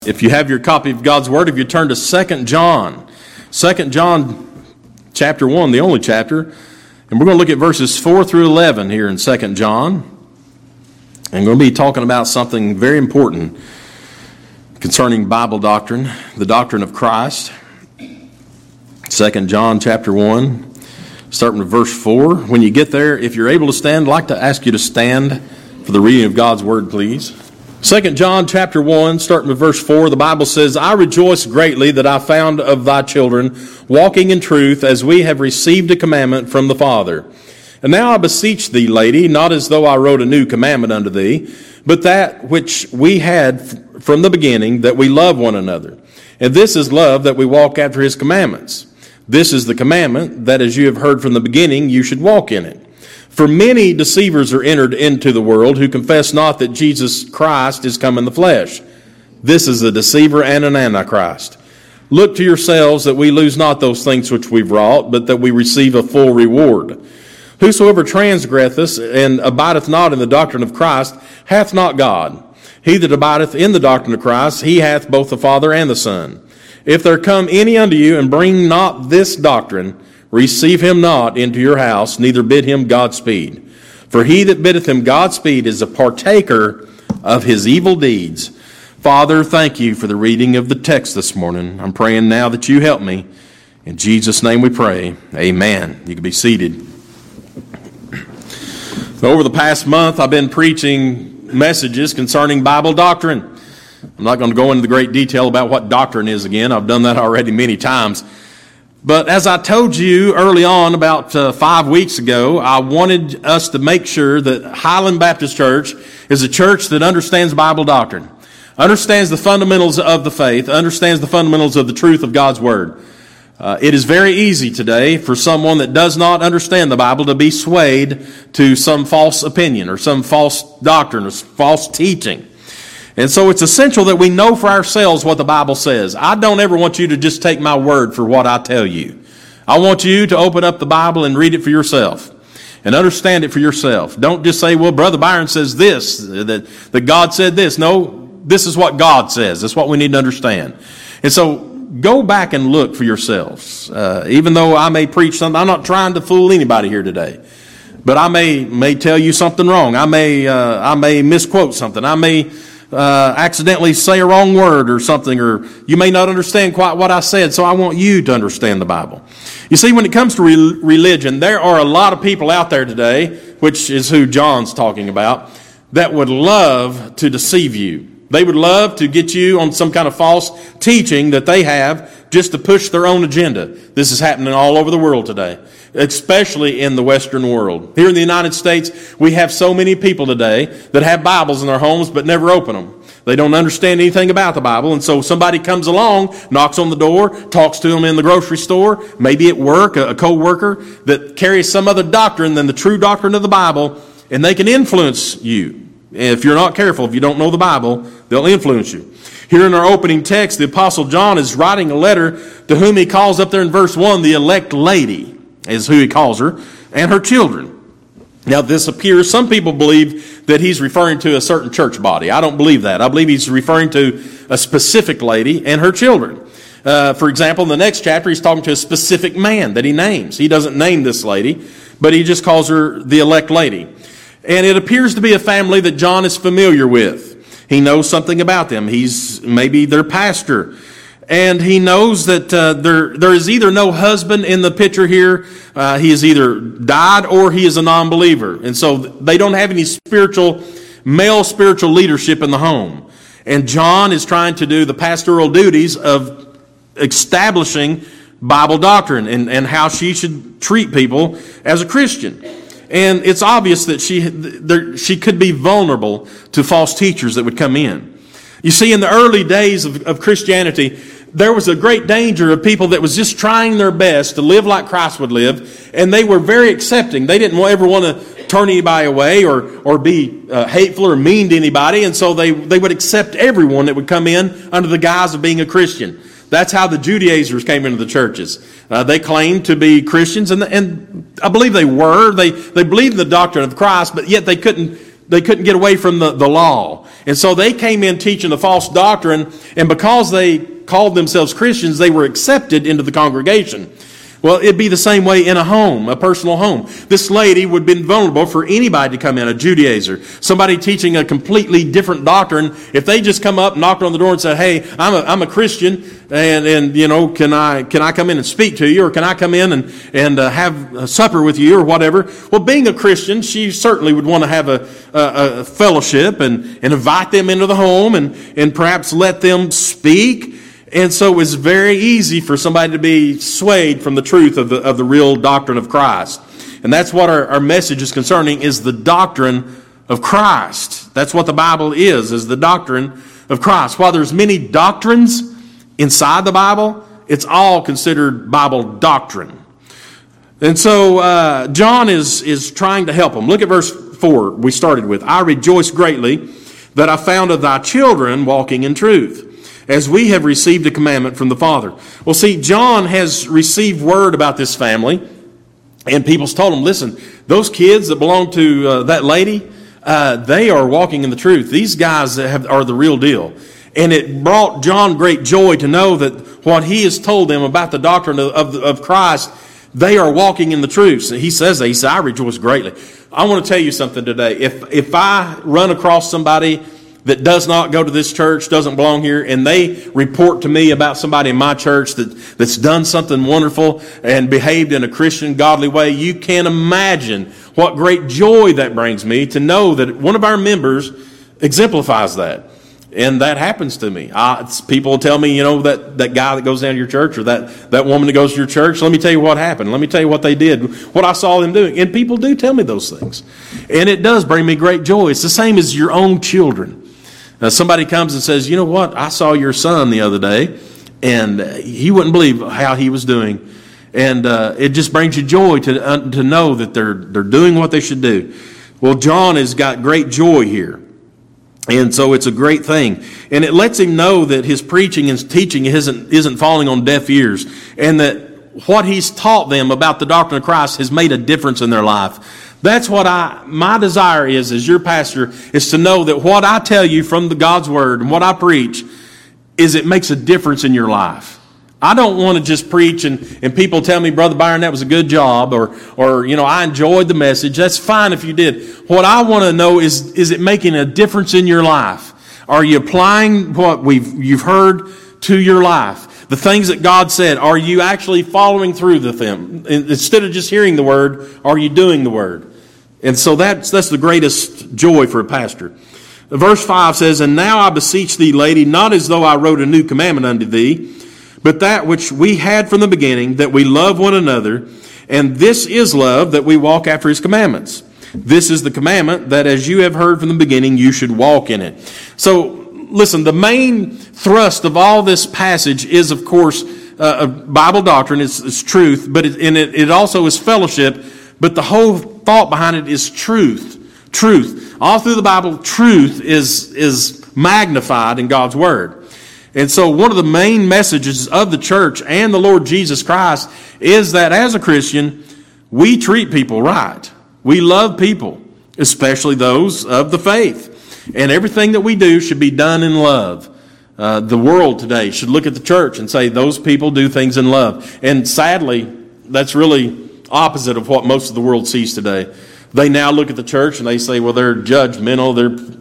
If you have your copy of God's Word, if you turn to 2 John, 2 John chapter 1, the only chapter, and we're going to look at verses 4 through 11 here in 2 John. And we're going to be talking about something very important concerning Bible doctrine, the doctrine of Christ. 2 John chapter 1, starting with verse 4. When you get there, if you're able to stand, I'd like to ask you to stand for the reading of God's Word, please. 2 John chapter 1, starting with verse 4, the Bible says, I rejoice greatly that I found of thy children walking in truth, as we have received a commandment from the Father. And now I beseech thee, lady, not as though I wrote a new commandment unto thee, but that which we had from the beginning, that we love one another. And this is love, that we walk after his commandments. This is the commandment, that as you have heard from the beginning, you should walk in it. For many deceivers are entered into the world, who confess not that Jesus Christ is come in the flesh. This is a deceiver and an antichrist. Look to yourselves that we lose not those things which we've wrought, but that we receive a full reward. Whosoever transgresseth and abideth not in the doctrine of Christ hath not God. He that abideth in the doctrine of Christ, he hath both the Father and the Son. If there come any unto you and bring not this doctrine, receive him not into your house, neither bid him Godspeed. For he that biddeth him Godspeed is a partaker of his evil deeds. Father, thank you for the reading of the text this morning. I'm praying now that you help me. In Jesus' name we pray. Amen. You can be seated. Over the past month, I've been preaching messages concerning Bible doctrine. I'm not going to go into the great detail about what doctrine is again. I've done that already many times. But as I told you early on, about 5 weeks ago, I wanted us to make sure that Highland Baptist Church is a church that understands Bible doctrine, understands the fundamentals of the faith, understands the fundamentals of the truth of God's Word. It is very easy today for someone that does not understand the Bible to be swayed to some false opinion or some false doctrine or false teaching. And so it's essential that we know for ourselves what the Bible says. I don't ever want you to just take my word for what I tell you. I want you to open up the Bible and read it for yourself and understand it for yourself. Don't just say, well, Brother Byron says this, that God said this. No, this is what God says. That's what we need to understand. And so go back and look for yourselves. Even though I may preach something, I'm not trying to fool anybody here today. But I may tell you something wrong. I may misquote something. I may accidentally say a wrong word or something, or you may not understand quite what I said, so I want you to understand the Bible. You see, when it comes to religion, there are a lot of people out there today, which is who John's talking about, that would love to deceive you. They would love to get you on some kind of false teaching that they have just to push their own agenda. This is happening all over the world today, especially in the Western world. Here in the United States, we have so many people today that have Bibles in their homes but never open them. They don't understand anything about the Bible, and so somebody comes along, knocks on the door, talks to them in the grocery store, maybe at work, a co-worker that carries some other doctrine than the true doctrine of the Bible, and they can influence you. If you're not careful, if you don't know the Bible, they'll influence you. Here in our opening text, the Apostle John is writing a letter to whom he calls up there in verse 1, the elect lady, is who he calls her, and her children. Now this appears, some people believe that he's referring to a certain church body. I don't believe that. I believe he's referring to a specific lady and her children. For example, in the next chapter, he's talking to a specific man that he names. He doesn't name this lady, but he just calls her the elect lady. And it appears to be a family that John is familiar with. He knows something about them. He's maybe their pastor. And he knows that there is either no husband in the picture here. He has either died or he is a non-believer. And so they don't have any male spiritual leadership in the home. And John is trying to do the pastoral duties of establishing Bible doctrine and how she should treat people as a Christian. And it's obvious that she could be vulnerable to false teachers that would come in. You see, in the early days of Christianity, there was a great danger of people that was just trying their best to live like Christ would live, and they were very accepting. They didn't ever want to turn anybody away or be hateful or mean to anybody, and so they would accept everyone that would come in under the guise of being a Christian. That's how the Judaizers came into the churches. They claimed to be Christians, and I believe they were. They believed in the doctrine of Christ, but yet they couldn't couldn't get away from the law. And so they came in teaching the false doctrine, and because they called themselves Christians, they were accepted into the congregation. Well, it'd be the same way in a home, a personal home. This lady would have been vulnerable for anybody to come in, a Judaizer, somebody teaching a completely different doctrine. If they just come up, knocked on the door and said, "Hey, I'm a Christian, and you know, can I come in and speak to you, or can I come in and have a supper with you, or whatever?" Well, being a Christian, she certainly would want to have a fellowship and invite them into the home and perhaps let them speak. And so it's very easy for somebody to be swayed from the truth of the real doctrine of Christ. And that's what our message is concerning, is the doctrine of Christ. That's what the Bible is the doctrine of Christ. While there's many doctrines inside the Bible, it's all considered Bible doctrine. And so John is trying to help them. Look at verse 4 we started with. "I rejoice greatly that I found of thy children walking in truth, as we have received a commandment from the Father." Well, see, John has received word about this family, and people's told him, listen, those kids that belong to that lady, they are walking in the truth. These guys are the real deal. And it brought John great joy to know that what he has told them about the doctrine of Christ, they are walking in the truth. So he says, "I rejoice greatly." I want to tell you something today. If I run across somebody that does not go to this church, doesn't belong here, and they report to me about somebody in my church that's done something wonderful and behaved in a Christian, godly way, you can't imagine what great joy that brings me to know that one of our members exemplifies that. And that happens to me. People tell me, you know, that guy that goes down to your church, or that woman that goes to your church, let me tell you what happened. Let me tell you what they did, what I saw them doing. And people do tell me those things. And it does bring me great joy. It's the same as your own children. Now, somebody comes and says, "You know what? I saw your son the other day, and he wouldn't believe how he was doing." And it just brings you joy to know that they're doing what they should do. Well, John has got great joy here. And so it's a great thing. And it lets him know that his preaching and teaching isn't falling on deaf ears, and that what he's taught them about the doctrine of Christ has made a difference in their life. That's what my desire is as your pastor, is to know that what I tell you from God's Word and what I preach is it makes a difference in your life. I don't want to just preach and people tell me, "Brother Byron, that was a good job," or you know, "I enjoyed the message." That's fine if you did. What I want to know is it making a difference in your life? Are you applying what you've heard to your life? The things that God said, are you actually following through with them? Instead of just hearing the Word, are you doing the Word? And so that's the greatest joy for a pastor. Verse 5 says, "And now I beseech thee, lady, not as though I wrote a new commandment unto thee, but that which we had from the beginning, that we love one another. And this is love, that we walk after his commandments. This is the commandment, that as you have heard from the beginning, you should walk in it." So, listen, the main thrust of all this passage is, of course, Bible doctrine. It's truth, but it also is fellowship. But the whole thought behind it is truth. Truth. All through the Bible, truth is magnified in God's Word. And so one of the main messages of the church and the Lord Jesus Christ is that as a Christian, we treat people right. We love people, especially those of the faith. And everything that we do should be done in love. The world today should look at the church and say, those people do things in love. And sadly, that's really opposite of what most of the world sees today. They now look at the church and they say, well, they're judgmental.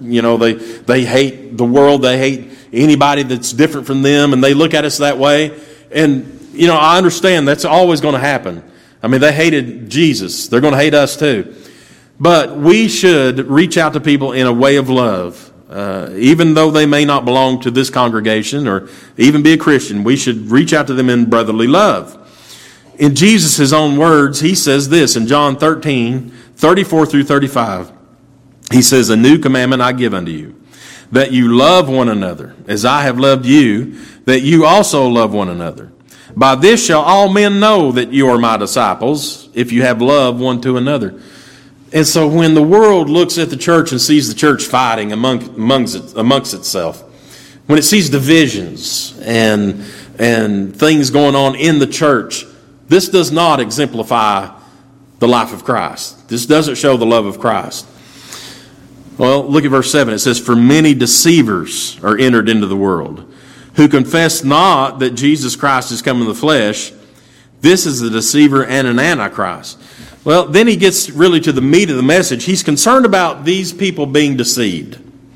They hate the world. They hate anybody that's different from them. And they look at us that way. And, I understand that's always going to happen. I mean, they hated Jesus. They're going to hate us too. But we should reach out to people in a way of love. Even though they may not belong to this congregation or even be a Christian, we should reach out to them in brotherly love. In Jesus' own words, he says this in John 13, 34 through 35. He says, "A new commandment I give unto you, that you love one another, as I have loved you, that you also love one another. By this shall all men know that you are my disciples, if you have love one to another." And so when the world looks at the church and sees the church fighting amongst itself, when it sees divisions and things going on in the church, this does not exemplify the life of Christ. This doesn't show the love of Christ. Well, look at verse 7. It says, "For many deceivers are entered into the world, who confess not that Jesus Christ is come in the flesh. This is a deceiver and an antichrist." Well, then he gets really to the meat of the message. He's concerned about these people being deceived.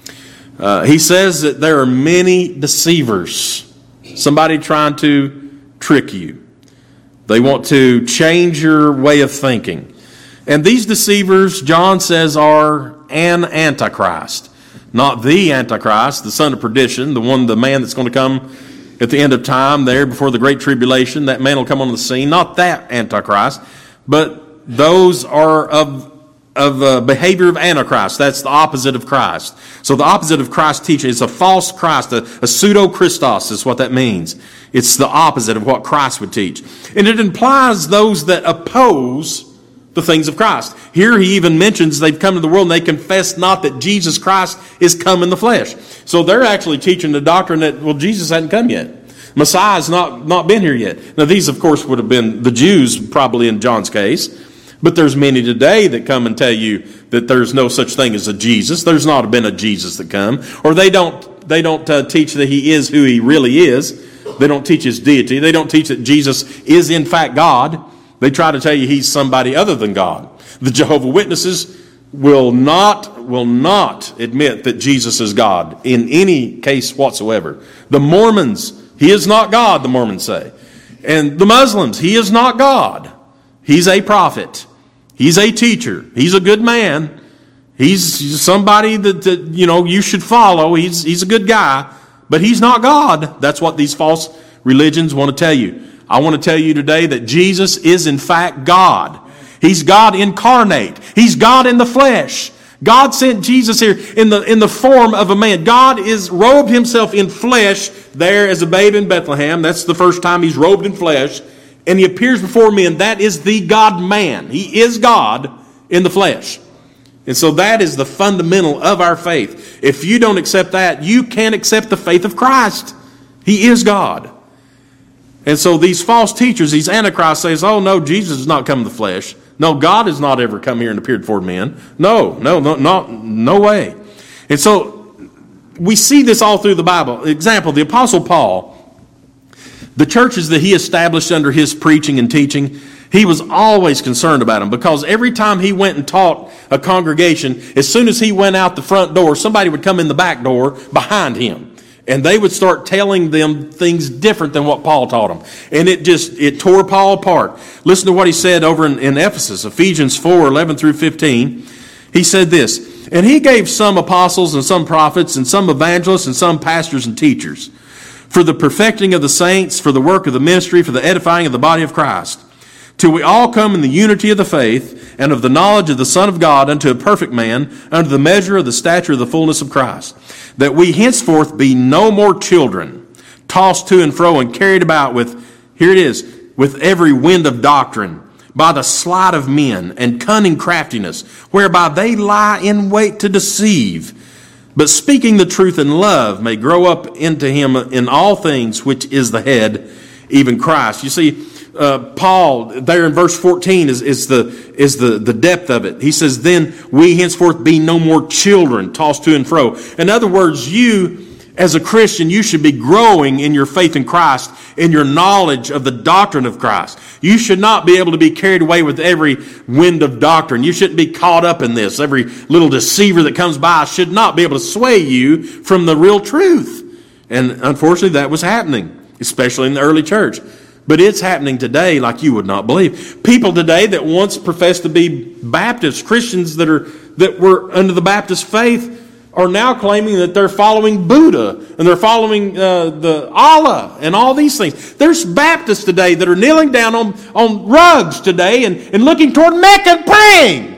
He says that there are many deceivers. Somebody trying to trick you. They want to change your way of thinking. And these deceivers, John says, are an antichrist. Not the Antichrist, the son of perdition, the man that's going to come at the end of time there before the great tribulation. That man will come on the scene. Not that Antichrist, but those are of behavior of Antichrist. That's the opposite of Christ. So the opposite of Christ teaching is a false Christ, a pseudo-Christos is what that means. It's the opposite of what Christ would teach. And it implies those that oppose the things of Christ. Here he even mentions they've come to the world and they confess not that Jesus Christ is come in the flesh. So they're actually teaching the doctrine that, well, Jesus hadn't come yet. Messiah's not been here yet. Now these, of course, would have been the Jews probably in John's case. But there's many today that come and tell you that there's no such thing as a Jesus. There's not been a Jesus that come. Or they don't teach that he is who he really is. They don't teach his deity. They don't teach that Jesus is in fact God. They try to tell you he's somebody other than God. The Jehovah's Witnesses will not admit that Jesus is God in any case whatsoever. The Mormons, he is not God, the Mormons say. And the Muslims, he is not God. He's a prophet. He's a teacher. He's a good man. He's somebody that you should follow. He's a good guy, but he's not God. That's what these false religions want to tell you. I want to tell you today that Jesus is in fact God. He's God incarnate. He's God in the flesh. God sent Jesus here in the form of a man. God is robed himself in flesh there as a babe in Bethlehem. That's the first time he's robed in flesh. And he appears before men. That is the God-man. He is God in the flesh. And so that is the fundamental of our faith. If you don't accept that, you can't accept the faith of Christ. He is God. And so these false teachers, these antichrists, say, oh no, Jesus has not come in the flesh. No, God has not ever come here and appeared before men. No way. And so we see this all through the Bible. Example, the Apostle Paul, the churches that he established under his preaching and teaching, he was always concerned about them, because every time he went and taught a congregation, as soon as he went out the front door, somebody would come in the back door behind him. And they would start telling them things different than what Paul taught them. And it tore Paul apart. Listen to what he said over in Ephesus, Ephesians 4:11 through 15. He said this, "And he gave some apostles and some prophets and some evangelists and some pastors and teachers, for the perfecting of the saints, for the work of the ministry, for the edifying of the body of Christ, till we all come in the unity of the faith and of the knowledge of the Son of God, unto a perfect man, unto the measure of the stature of the fullness of Christ, that we henceforth be no more children, tossed to and fro and carried about with," here it is, "with every wind of doctrine, by the sleight of men and cunning craftiness, whereby they lie in wait to deceive. But speaking the truth in love may grow up into him in all things, which is the head, even Christ." You see, Paul, there in verse 14 is the depth of it. He says, "Then we henceforth be no more children, tossed to and fro." In other words, you, as a Christian, you should be growing in your faith in Christ, in your knowledge of the doctrine of Christ. You should not be able to be carried away with every wind of doctrine. You shouldn't be caught up in this. Every little deceiver that comes by should not be able to sway you from the real truth. And unfortunately, that was happening, especially in the early church. But it's happening today like you would not believe. People today that once professed to be Baptists, Christians that were under the Baptist faith, are now claiming that they're following Buddha and they're following the Allah and all these things. There's Baptists today that are kneeling down on rugs today and looking toward Mecca and praying.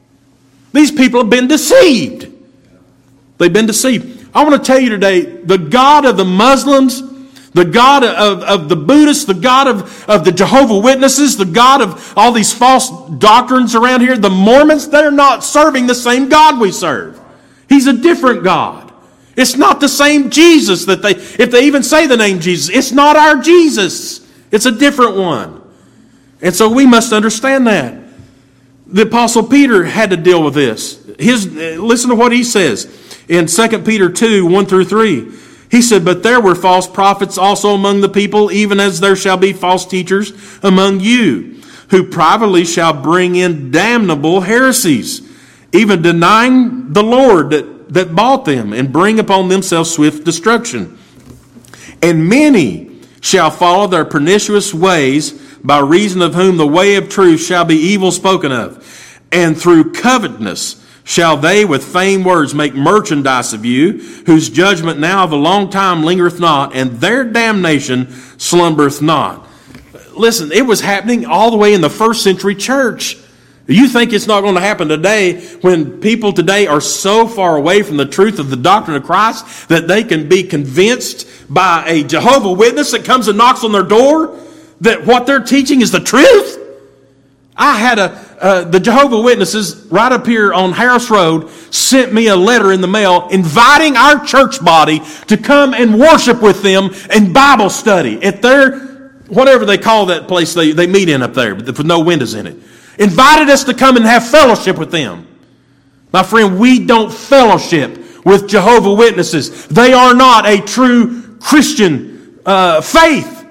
These people have been deceived. They've been deceived. I want to tell you today, the God of the Muslims, the God of the Buddhists, the God of the Jehovah's Witnesses, the God of all these false doctrines around here, the Mormons, they're not serving the same God we serve. He's a different God. It's not the same Jesus if they even say the name Jesus, it's not our Jesus. It's a different one. And so we must understand that. The Apostle Peter had to deal with this. listen to what he says in 2 Peter 2, 1 through 3. He said, "But there were false prophets also among the people, even as there shall be false teachers among you, who privately shall bring in damnable heresies, even denying the Lord that bought them, and bring upon themselves swift destruction. And many shall follow their pernicious ways, by reason of whom the way of truth shall be evil spoken of. And through covetousness shall they with vain words make merchandise of you, whose judgment now of a long time lingereth not, and their damnation slumbereth not." Listen, it was happening all the way in the first century church. You think it's not going to happen today, when people today are so far away from the truth of the doctrine of Christ that they can be convinced by a Jehovah's Witness that comes and knocks on their door that what they're teaching is the truth? I had the Jehovah's Witnesses right up here on Harris Road sent me a letter in the mail inviting our church body to come and worship with them in Bible study at their, whatever they call that place they meet in up there with no windows in it. Invited us to come and have fellowship with them. My friend, we don't fellowship with Jehovah's Witnesses. They are not a true Christian faith.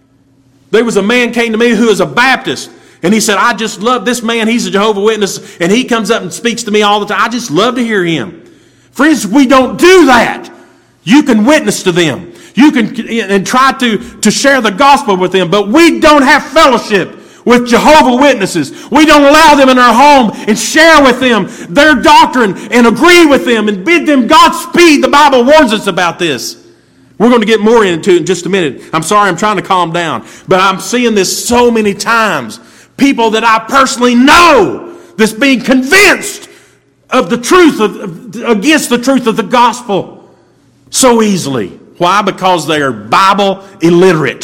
There was a man came to me who is a Baptist. And he said, "I just love this man. He's a Jehovah's Witness, and he comes up and speaks to me all the time. I just love to hear him." Friends, we don't do that. You can witness to them. You can and try to share the gospel with them, but we don't have fellowship with Jehovah's Witnesses. We don't allow them in our home and share with them their doctrine and agree with them and bid them Godspeed. The Bible warns us about this. We're going to get more into it in just a minute. I'm sorry, I'm trying to calm down, but I'm seeing this so many times. People that I personally know that's being convinced of the truth against the truth of the gospel so easily. Why? Because they are Bible illiterate.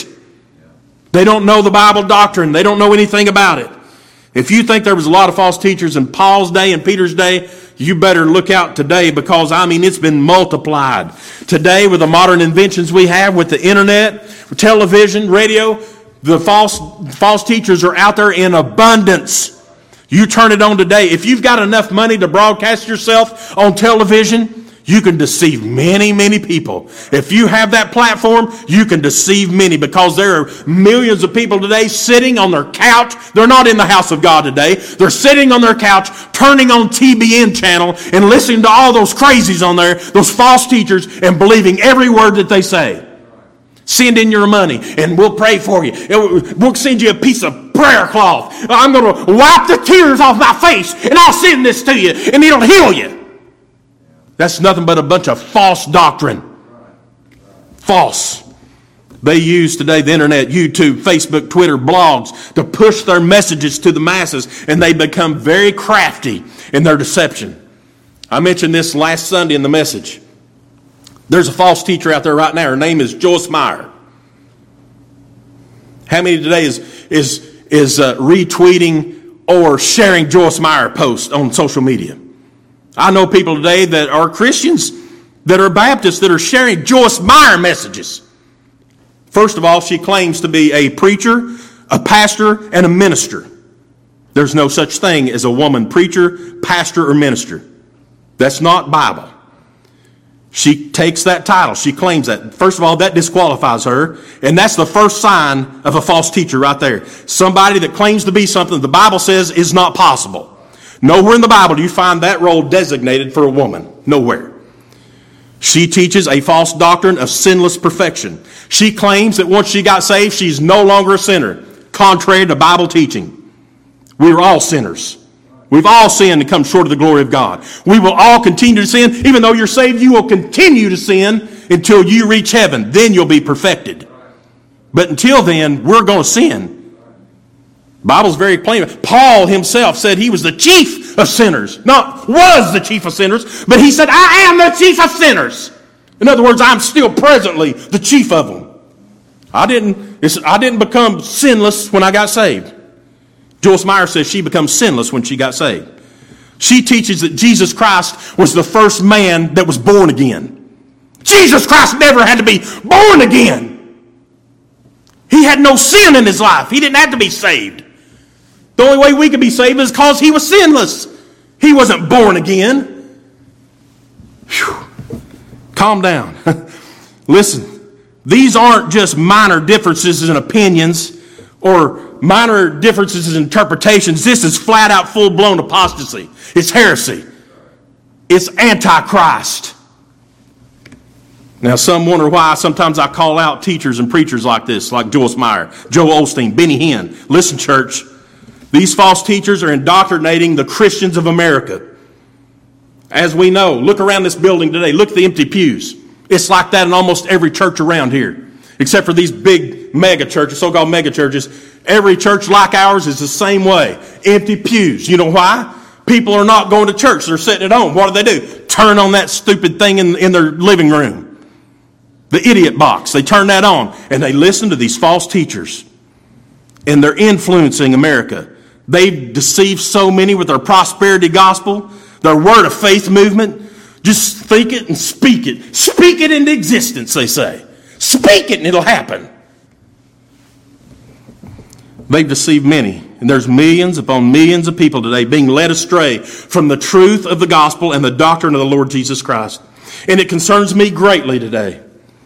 They don't know the Bible doctrine. They don't know anything about it. If you think there was a lot of false teachers in Paul's day and Peter's day, you better look out today, because it's been multiplied. Today, with the modern inventions we have with the internet, television, radio, the false teachers are out there in abundance. You turn it on today. If you've got enough money to broadcast yourself on television, you can deceive many, many people. If you have that platform, you can deceive many, because there are millions of people today sitting on their couch. They're not in the house of God today. They're sitting on their couch, turning on TBN channel and listening to all those crazies on there, those false teachers, and believing every word that they say. Send in your money and we'll pray for you. We'll send you a piece of prayer cloth. I'm going to wipe the tears off my face and I'll send this to you and it'll heal you. That's nothing but a bunch of false doctrine. False. They use today the internet, YouTube, Facebook, Twitter, blogs to push their messages to the masses, and they become very crafty in their deception. I mentioned this last Sunday in the message. There's a false teacher out there right now. Her name is Joyce Meyer. How many today is retweeting or sharing Joyce Meyer posts on social media? I know people today that are Christians, that are Baptists, that are sharing Joyce Meyer messages. First of all, she claims to be a preacher, a pastor, and a minister. There's no such thing as a woman preacher, pastor, or minister. That's not Bible. She takes that title. She claims that. First of all, that disqualifies her. And that's the first sign of a false teacher right there. Somebody that claims to be something the Bible says is not possible. Nowhere in the Bible do you find that role designated for a woman. Nowhere. She teaches a false doctrine of sinless perfection. She claims that once she got saved, she's no longer a sinner, contrary to Bible teaching. We're all sinners. We've all sinned and come short of the glory of God. We will all continue to sin. Even though you're saved, you will continue to sin until you reach heaven. Then you'll be perfected. But until then, we're going to sin. The Bible's very plain. Paul himself said he was the chief of sinners. Not was the chief of sinners, but he said, I am the chief of sinners. In other words, I'm still presently the chief of them. I didn't become sinless when I got saved. Joyce Meyer says she becomes sinless when she got saved. She teaches that Jesus Christ was the first man that was born again. Jesus Christ never had to be born again. He had no sin in his life. He didn't have to be saved. The only way we could be saved is because he was sinless. He wasn't born again. Whew. Calm down. Listen, these aren't just minor differences in opinions or minor differences in interpretations. This is flat out full-blown apostasy. It's heresy. It's antichrist. Now, some wonder why sometimes I call out teachers and preachers like this, like Joyce Meyer, Joel Osteen, Benny Hinn. Listen, church, these false teachers are indoctrinating the Christians of America. As we know, look around this building today. Look at the empty pews. It's like that in almost every church around here, except for these big mega churches, so-called mega churches. Every church like ours is the same way. Empty pews. You know why? People are not going to church. They're sitting at home. What do? Turn on that stupid thing in their living room. The idiot box. They turn that on and they listen to these false teachers. And they're influencing America. They've deceived so many with their prosperity gospel, their word of faith movement. Just think it and speak it. Speak it into existence, they say. Speak it and it'll happen. They've deceived many. And there's millions upon millions of people today being led astray from the truth of the gospel and the doctrine of the Lord Jesus Christ. And it concerns me greatly today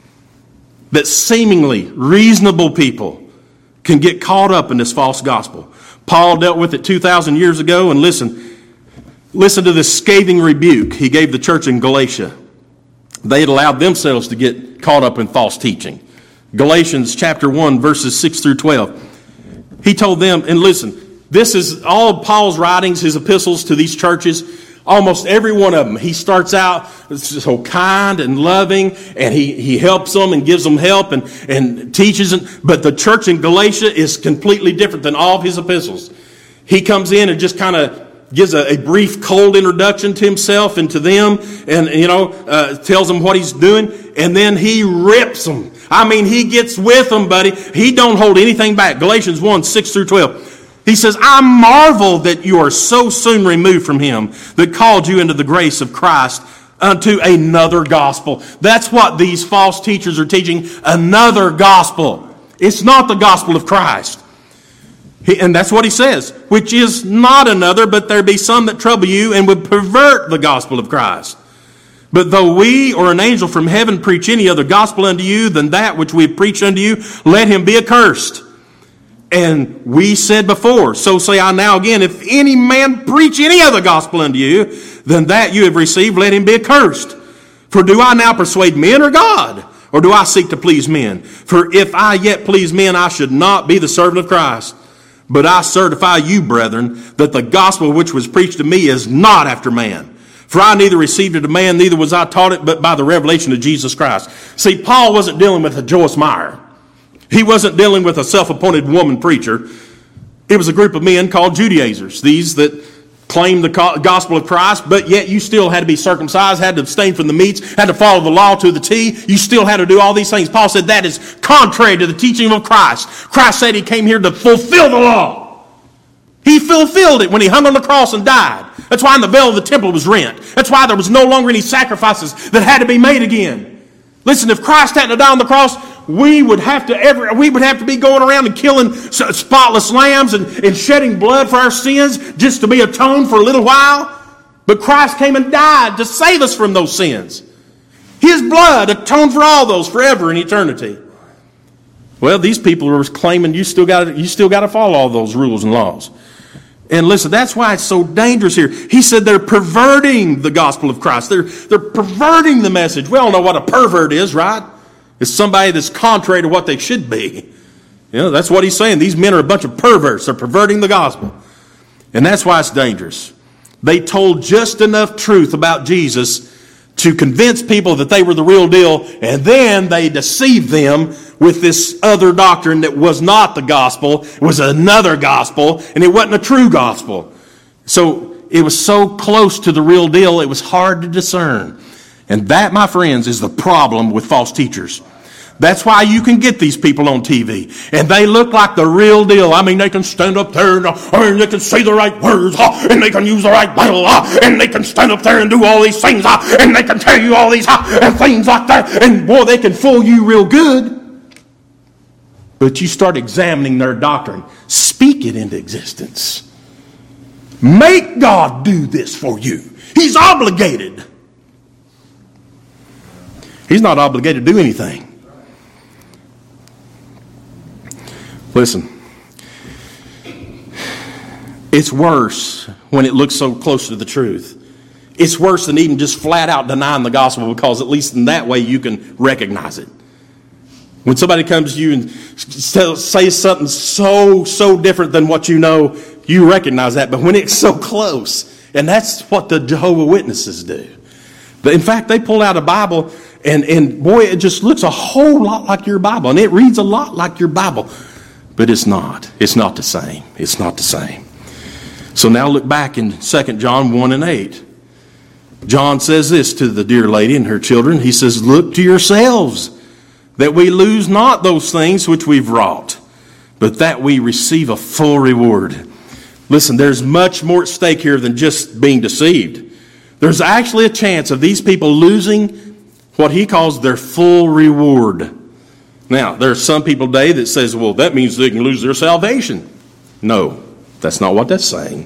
that seemingly reasonable people can get caught up in this false gospel. Paul dealt with it 2,000 years ago, and listen to this scathing rebuke he gave the church in Galatia. They had allowed themselves to get caught up in false teaching. Galatians chapter 1, verses 6 through 12. He told them, and listen, this is all of Paul's writings, his epistles to these churches. Almost every one of them, he starts out so kind and loving, and he helps them and gives them help and teaches them. But the church in Galatia is completely different than all of his epistles. He comes in and just kind of gives a brief, cold introduction to himself and to them, and tells them what he's doing, and then he rips them. I mean, he gets with them, buddy. He don't hold anything back. Galatians 1, 6 through 12. He says, I marvel that you are so soon removed from him that called you into the grace of Christ unto another gospel. That's what these false teachers are teaching, another gospel. It's not the gospel of Christ. And that's what he says, which is not another, but there be some that trouble you and would pervert the gospel of Christ. But though we or an angel from heaven preach any other gospel unto you than that which we have preached unto you, let him be accursed. And we said before, so say I now again, if any man preach any other gospel unto you than that you have received, let him be accursed. For do I now persuade men or God? Or do I seek to please men? For if I yet please men, I should not be the servant of Christ. But I certify you, brethren, that the gospel which was preached to me is not after man. For I neither received it of man, neither was I taught it, but by the revelation of Jesus Christ. See, Paul wasn't dealing with a Joyce Meyer. He wasn't dealing with a self-appointed woman preacher. It was a group of men called Judaizers, these that claimed the gospel of Christ, but yet you still had to be circumcised, had to abstain from the meats, had to follow the law to the T. You still had to do all these things. Paul said that is contrary to the teaching of Christ. Christ said he came here to fulfill the law. He fulfilled it when he hung on the cross and died. That's why the veil of the temple was rent. That's why there was no longer any sacrifices that had to be made again. Listen, if Christ hadn't died on the cross, we would have to be going around and killing spotless lambs and shedding blood for our sins just to be atoned for a little while. But Christ came and died to save us from those sins. His blood atoned for all those forever in eternity. Well, these people are claiming you still got to follow all those rules and laws. And listen, that's why it's so dangerous here. He said they're perverting the gospel of Christ. They're perverting the message. We all know what a pervert is, right? It's somebody that's contrary to what they should be. That's what he's saying. These men are a bunch of perverts. They're perverting the gospel. And that's why it's dangerous. They told just enough truth about Jesus to convince people that they were the real deal, and then they deceived them with this other doctrine that was not the gospel. It was another gospel, and it wasn't a true gospel. So it was so close to the real deal, it was hard to discern. And that, my friends, is the problem with false teachers. That's why you can get these people on TV. And they look like the real deal. I mean, they can stand up there and they can say the right words, and they can use the right Bible, and they can stand up there and do all these things, and they can tell you all these and things like that. And boy, they can fool you real good. But you start examining their doctrine. Speak it into existence. Make God do this for you. He's obligated. He's not obligated to do anything. Listen, it's worse when it looks so close to the truth. It's worse than even just flat out denying the gospel, because at least in that way you can recognize it. When somebody comes to you and says something so different than what you know, you recognize that. But when it's so close, and that's what the Jehovah's Witnesses do. But in fact, they pull out a Bible, and boy, it just looks a whole lot like your Bible. And it reads a lot like your Bible. But it's not. It's not the same. It's not the same. So now look back in 2 John 1 and 8. John says this to the dear lady and her children. He says, look to yourselves, that we lose not those things which we've wrought, but that we receive a full reward. Listen, there's much more at stake here than just being deceived. There's actually a chance of these people losing what he calls their full reward. Now, there are some people today that says, well, that means they can lose their salvation. No, that's not what that's saying.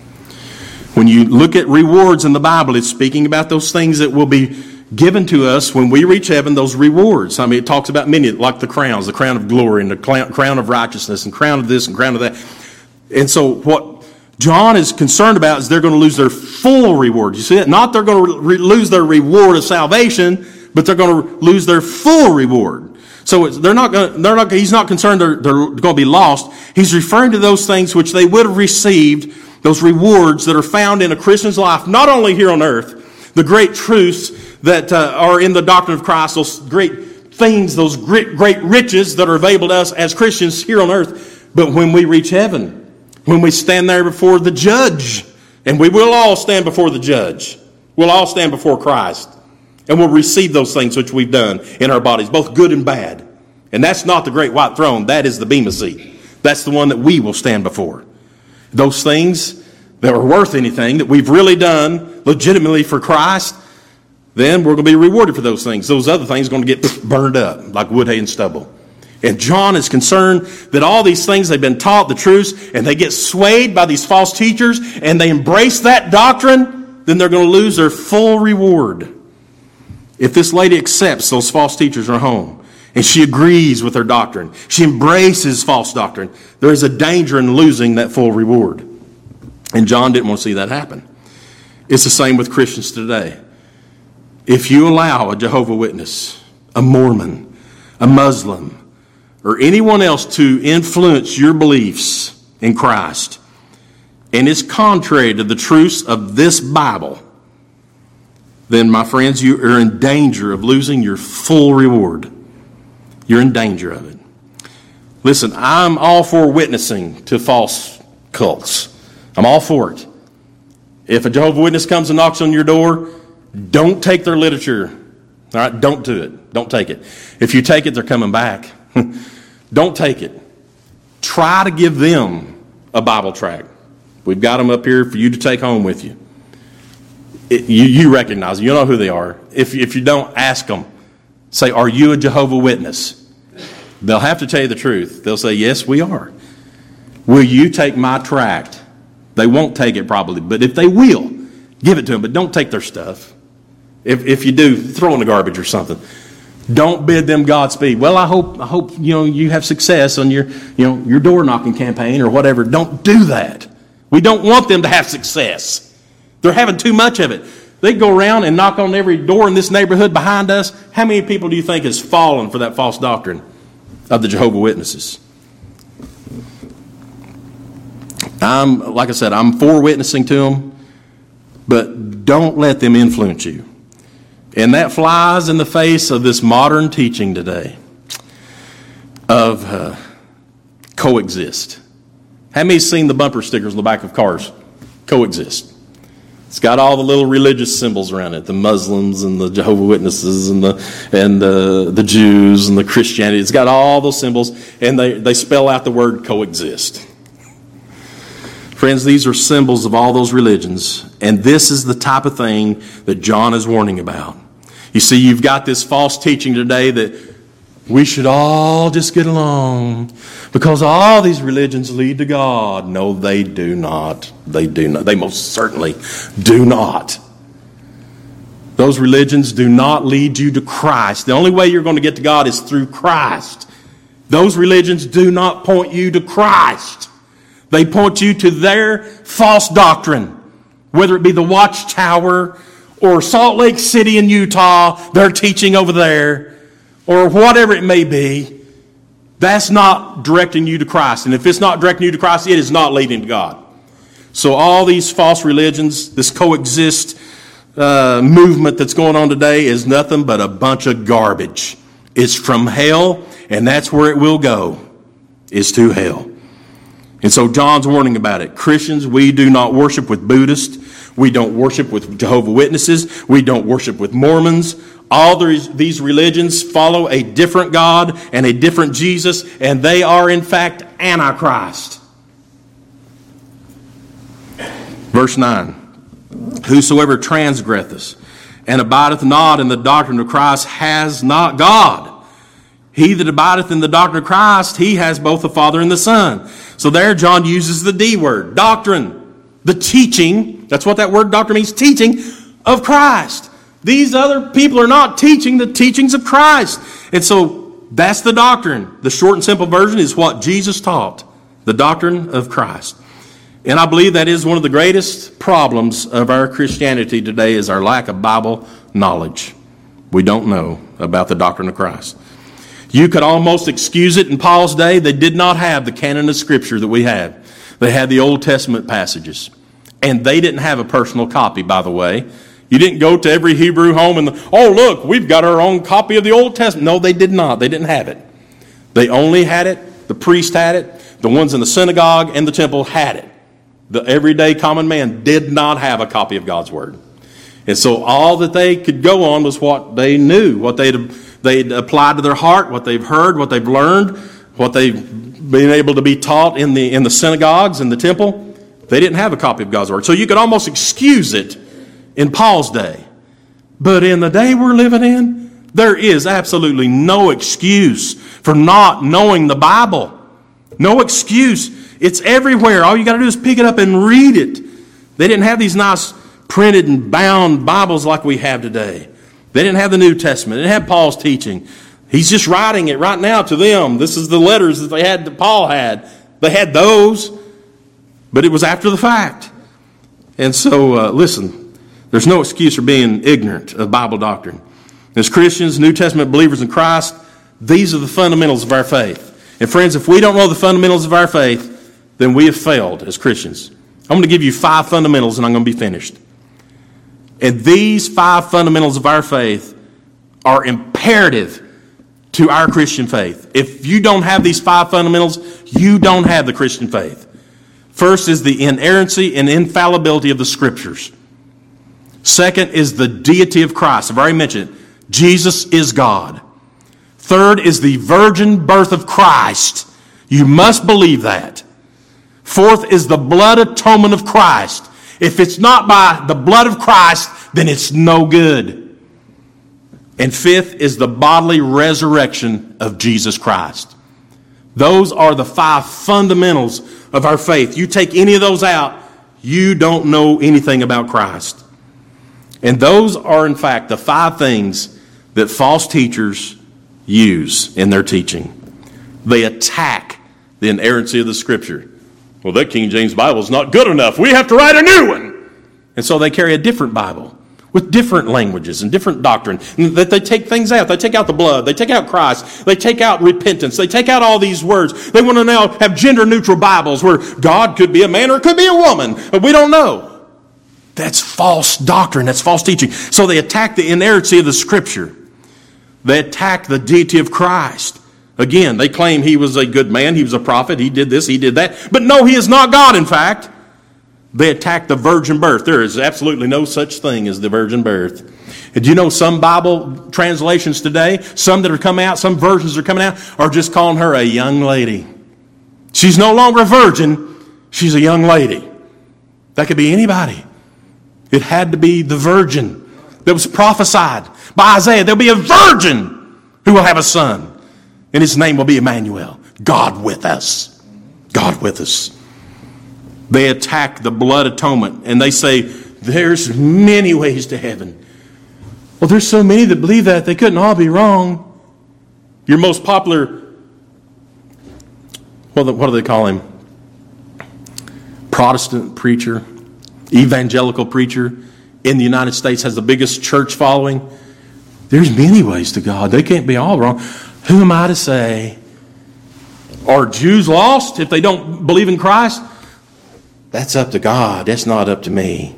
When you look at rewards in the Bible, it's speaking about those things that will be given to us when we reach heaven, those rewards. I mean, it talks about many, like the crowns, the crown of glory and the crown of righteousness and crown of this and crown of that. And so what John is concerned about is they're going to lose their full reward. You see it? Not they're going to lose their reward of salvation, but they're going to lose their full reward. So he's not concerned they're going to be lost. He's referring to those things which they would have received, those rewards that are found in a Christian's life, not only here on earth, the great truths that are in the doctrine of Christ, those great things, those great riches that are available to us as Christians here on earth, but when we reach heaven, when we stand there before the judge, and we will all stand before the judge, we'll all stand before Christ, and we'll receive those things which we've done in our bodies, both good and bad. And that's not the great white throne, that is the Bema seat. That's the one that we will stand before. Those things that are worth anything, that we've really done legitimately for Christ, then we're going to be rewarded for those things. Those other things are going to get burned up like wood, hay, and stubble. And John is concerned that all these things they've been taught, the truths, and they get swayed by these false teachers, and they embrace that doctrine, then they're going to lose their full reward. If this lady accepts those false teachers in her home, and she agrees with their doctrine, she embraces false doctrine, there is a danger in losing that full reward. And John didn't want to see that happen. It's the same with Christians today. If you allow a Jehovah's Witness, a Mormon, a Muslim, or anyone else to influence your beliefs in Christ, and it's contrary to the truths of this Bible, then, my friends, you are in danger of losing your full reward. You're in danger of it. Listen, I'm all for witnessing to false cults. I'm all for it. If a Jehovah's Witness comes and knocks on your door, don't take their literature. All right, don't do it. Don't take it. If you take it, they're coming back. Don't take it. Try to give them a Bible tract. We've got them up here for you to take home with you. You recognize them. You know who they are. If you don't, ask them. Say, are you a Jehovah's Witness? They'll have to tell you the truth. They'll say, yes, we are. Will you take my tract? They won't take it probably, but if they will, give it to them. But don't take their stuff. If you do, throw it in the garbage or something. Don't bid them Godspeed. Well, I hope you have success on your door knocking campaign or whatever. Don't do that. We don't want them to have success. They're having too much of it. They go around and knock on every door in this neighborhood behind us. How many people do you think has fallen for that false doctrine of the Jehovah's Witnesses? Like I said, I'm for witnessing to them, but don't let them influence you. And that flies in the face of this modern teaching today of coexist. How many's seen the bumper stickers on the back of cars? Coexist. It's got all the little religious symbols around it, the Muslims and the Jehovah's Witnesses and the Jews and the Christianity. It's got all those symbols, and they spell out the word coexist. Friends, these are symbols of all those religions, and this is the type of thing that John is warning about. You see, you've got this false teaching today that we should all just get along because all these religions lead to God. No, they do not. They do not. They most certainly do not. Those religions do not lead you to Christ. The only way you're going to get to God is through Christ. Those religions do not point you to Christ. They point you to their false doctrine, whether it be the Watchtower or Salt Lake City in Utah, their teaching over there, or whatever it may be. That's not directing you to Christ. And if it's not directing you to Christ, it is not leading to God. So all these false religions, this coexist movement that's going on today is nothing but a bunch of garbage. It's from hell, and that's where it will go, is to hell. And so John's warning about it. Christians, we do not worship with Buddhists. We don't worship with Jehovah's Witnesses. We don't worship with Mormons. All these religions follow a different God and a different Jesus, and they are in fact Antichrist. Verse 9. Whosoever transgresseth and abideth not in the doctrine of Christ has not God. He that abideth in the doctrine of Christ, he has both the Father and the Son. So there John uses the D word, doctrine, the teaching. That's what that word doctrine means, teaching of Christ. These other people are not teaching the teachings of Christ. And so that's the doctrine. The short and simple version is what Jesus taught, the doctrine of Christ. And I believe that is one of the greatest problems of our Christianity today is our lack of Bible knowledge. We don't know about the doctrine of Christ. You could almost excuse it in Paul's day. They did not have the canon of Scripture that we have. They had the Old Testament passages. And they didn't have a personal copy, by the way. You didn't go to every Hebrew home and, oh, look, we've got our own copy of the Old Testament. No, they did not. They didn't have it. They only had it. The priest had it. The ones in the synagogue and the temple had it. The everyday common man did not have a copy of God's Word. And so all that they could go on was what they knew, what they'd applied to their heart, what they've heard, what they've learned, what they've been able to be taught in the synagogues and the temple. They didn't have a copy of God's Word. So you could almost excuse it in Paul's day. But in the day we're living in, there is absolutely no excuse for not knowing the Bible. No excuse. It's everywhere. All you got to do is pick it up and read it. They didn't have these nice printed and bound Bibles like we have today. They didn't have the New Testament. They didn't have Paul's teaching. He's just writing it right now to them. This is the letters that they had that Paul had. They had those, but it was after the fact. And so, listen, there's no excuse for being ignorant of Bible doctrine. As Christians, New Testament believers in Christ, these are the fundamentals of our faith. And friends, if we don't know the fundamentals of our faith, then we have failed as Christians. I'm going to give you 5 fundamentals and I'm going to be finished. And these 5 fundamentals of our faith are imperative to our Christian faith. If you don't have these 5 fundamentals, you don't have the Christian faith. First is the inerrancy and infallibility of the Scriptures. Second is the deity of Christ. I've already mentioned it. Jesus is God. Third is the virgin birth of Christ. You must believe that. Fourth is the blood atonement of Christ. If it's not by the blood of Christ, then it's no good. And fifth is the bodily resurrection of Jesus Christ. Those are the 5 fundamentals of our faith. You take any of those out, you don't know anything about Christ. And those are, in fact, the 5 things that false teachers use in their teaching. They attack the inerrancy of the Scripture. Well, that King James Bible is not good enough. We have to write a new one. And so they carry a different Bible with different languages and different doctrine. And that they take things out. They take out the blood. They take out Christ. They take out repentance. They take out all these words. They want to now have gender-neutral Bibles where God could be a man or it could be a woman. But we don't know. That's false doctrine. That's false teaching. So they attack the inerrancy of the Scripture. They attack the deity of Christ. Again, they claim he was a good man, he was a prophet, he did this, he did that. But no, he is not God, in fact. They attack the virgin birth. There is absolutely no such thing as the virgin birth. And do you know some Bible translations today, some that are coming out, some versions are coming out, are just calling her a young lady. She's no longer a virgin, she's a young lady. That could be anybody. It had to be the virgin that was prophesied by Isaiah. There'll be a virgin who will have a son. And his name will be Emmanuel. God with us. God with us. They attack the blood atonement and they say, there's many ways to heaven. Well, there's so many that believe that. They couldn't all be wrong. Your most popular, what do they call him? Protestant preacher, evangelical preacher in the United States has the biggest church following. There's many ways to God. They can't be all wrong. Who am I to say? Are Jews lost if they don't believe in Christ? That's up to God. That's not up to me.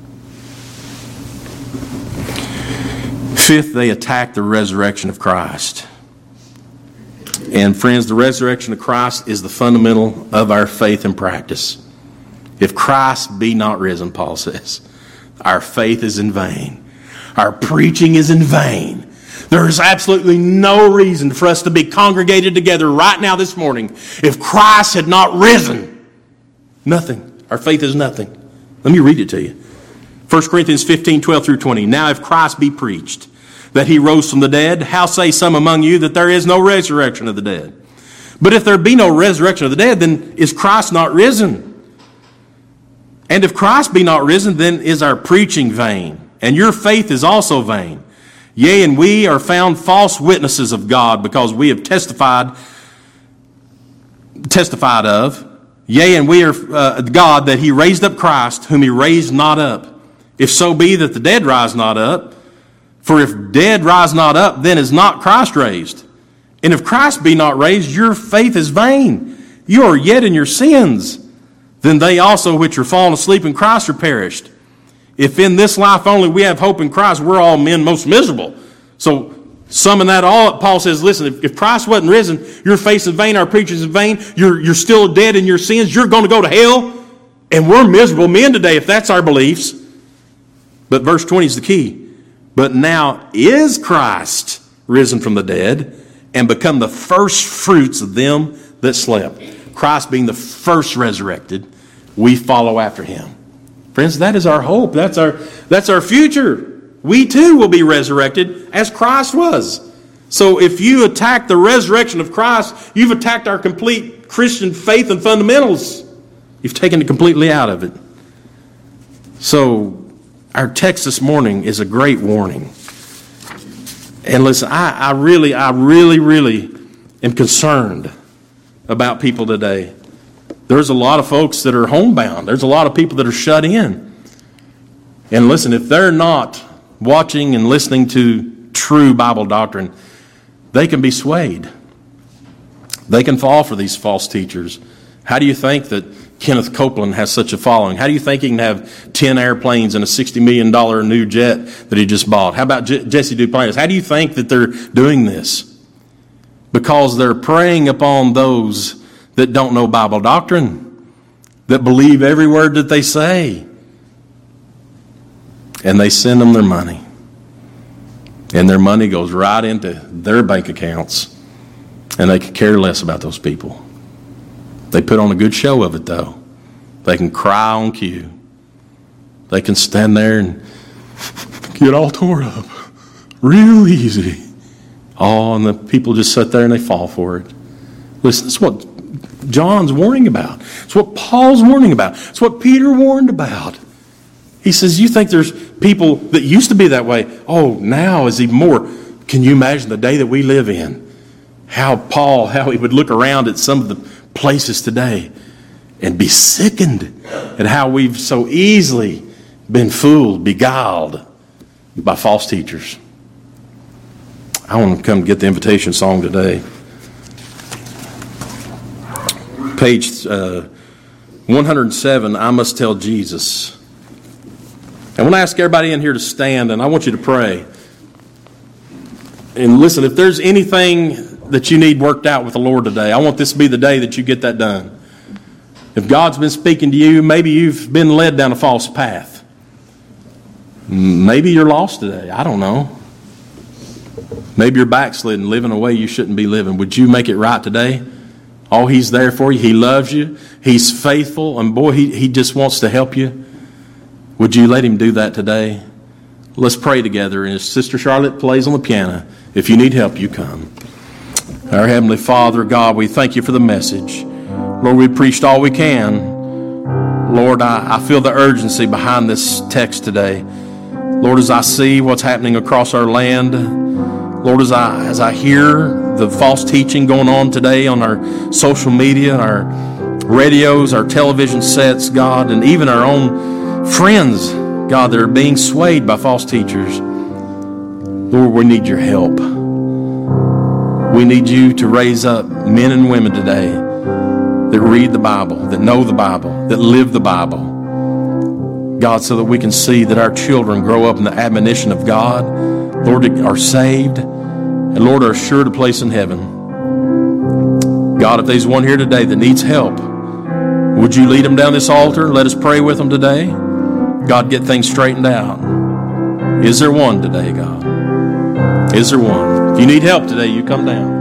Fifth, they attack the resurrection of Christ. And friends, the resurrection of Christ is the fundamental of our faith and practice. If Christ be not risen, Paul says, our faith is in vain. Our preaching is in vain. There is absolutely no reason for us to be congregated together right now this morning if Christ had not risen. Nothing. Our faith is nothing. Let me read it to you. 1 Corinthians 15, 12 through 20. Now if Christ be preached that he rose from the dead, how say some among you that there is no resurrection of the dead? But if there be no resurrection of the dead, then is Christ not risen? And if Christ be not risen, then is our preaching vain, and your faith is also vain. Yea, and we are found false witnesses of God, because we have testified of, yea, and we are God, that he raised up Christ, whom he raised not up. If so be that the dead rise not up, for if dead rise not up, then is not Christ raised. And if Christ be not raised, your faith is vain. You are yet in your sins. Then they also which are fallen asleep in Christ are perished. If in this life only we have hope in Christ, we're all men most miserable. So summing that all up, Paul says, listen, if Christ wasn't risen, your faith is vain, our preaching is vain, you're still dead in your sins, you're going to go to hell, and we're miserable men today if that's our beliefs. But verse 20 is the key. But now is Christ risen from the dead and become the first fruits of them that slept. Christ being the first resurrected, we follow after him. Friends, that is our hope. That's our future. We too will be resurrected as Christ was. So if you attack the resurrection of Christ, you've attacked our complete Christian faith and fundamentals. You've taken it completely out of it. So our text this morning is a great warning. And listen, I really am concerned about people today. There's a lot of folks that are homebound. There's a lot of people that are shut in. And listen, if they're not watching and listening to true Bible doctrine, they can be swayed. They can fall for these false teachers. How do you think that Kenneth Copeland has such a following? How do you think he can have 10 airplanes and a $60 million new jet that he just bought? How about Jesse Duplantis? How do you think that they're doing this? Because they're preying upon those that don't know Bible doctrine, that believe every word that they say. And they send them their money. And their money goes right into their bank accounts. And they could care less about those people. They put on a good show of it, though. They can cry on cue. They can stand there and get all tore up real easy. Oh, and the people just sit there and they fall for it. Listen, that's what John's warning about. It's what Paul's warning about. It's what Peter warned about. He says, you think there's people that used to be that way. Oh, now is even more. Can you imagine the day that we live in? How he would look around at some of the places today and be sickened at how we've so easily been fooled, beguiled by false teachers. I want to come get the invitation song today. Page 107, I Must Tell Jesus. I want to ask everybody in here to stand, and I want you to pray. And listen, if there's anything that you need worked out with the Lord today, I want this to be the day that you get that done. If God's been speaking to you, maybe you've been led down a false path. Maybe you're lost today. I don't know. Maybe you're backslidden, living a way you shouldn't be living. Would you make it right today? Oh, he's there for you. He loves you. He's faithful. And boy, he just wants to help you. Would you let him do that today? Let's pray together. And as Sister Charlotte plays on the piano, if you need help, you come. Our Heavenly Father, God, we thank you for the message. Lord, we preached all we can. Lord, I feel the urgency behind this text today. Lord, as I see what's happening across our land, Lord, as I hear the false teaching going on today on our social media, our radios, our television sets, God, and even our own friends, God, that are being swayed by false teachers. Lord, we need your help. We need you to raise up men and women today that read the Bible, that know the Bible, that live the Bible. God, so that we can see that our children grow up in the admonition of God, Lord, are saved, and Lord, are assured a place in heaven. God, if there's one here today that needs help, would you lead them down this altar? Let us pray with them today. God, get things straightened out. Is there one today, God? Is there one? If you need help today, you come down.